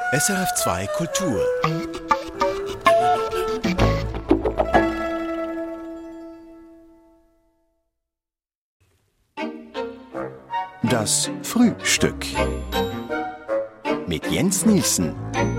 SRF2 Kultur. Das Frühstück mit Jens Nielsen.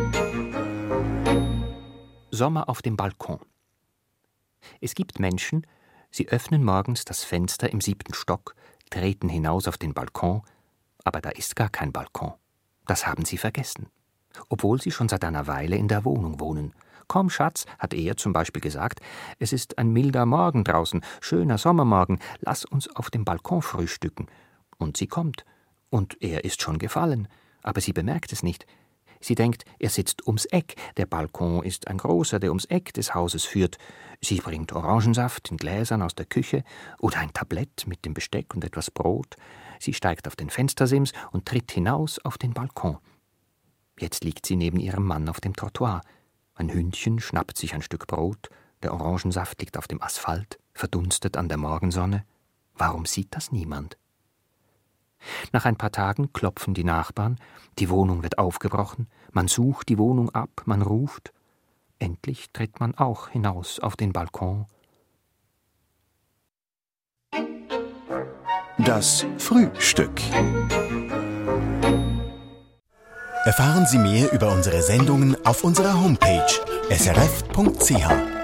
Sommer auf dem Balkon. Es gibt Menschen, sie öffnen morgens das Fenster im 7. Stock, treten hinaus auf den Balkon, aber da ist gar kein Balkon. Das haben sie vergessen, obwohl sie schon seit einer Weile in der Wohnung wohnen. »Komm, Schatz«, hat er zum Beispiel gesagt, »es ist ein milder Morgen draußen, schöner Sommermorgen, lass uns auf dem Balkon frühstücken.« Und sie kommt. Und er ist schon gefallen. Aber sie bemerkt es nicht. Sie denkt, er sitzt ums Eck. Der Balkon ist ein großer, der ums Eck des Hauses führt. Sie bringt Orangensaft in Gläsern aus der Küche oder ein Tablett mit dem Besteck und etwas Brot. Sie steigt auf den Fenstersims und tritt hinaus auf den Balkon. Jetzt liegt sie neben ihrem Mann auf dem Trottoir. Ein Hündchen schnappt sich ein Stück Brot. Der Orangensaft liegt auf dem Asphalt, verdunstet an der Morgensonne. Warum sieht das niemand? Nach ein paar Tagen klopfen die Nachbarn, die Wohnung wird aufgebrochen, man sucht die Wohnung ab, man ruft. Endlich tritt man auch hinaus auf den Balkon. Das Frühstück. Erfahren Sie mehr über unsere Sendungen auf unserer Homepage srf.ch.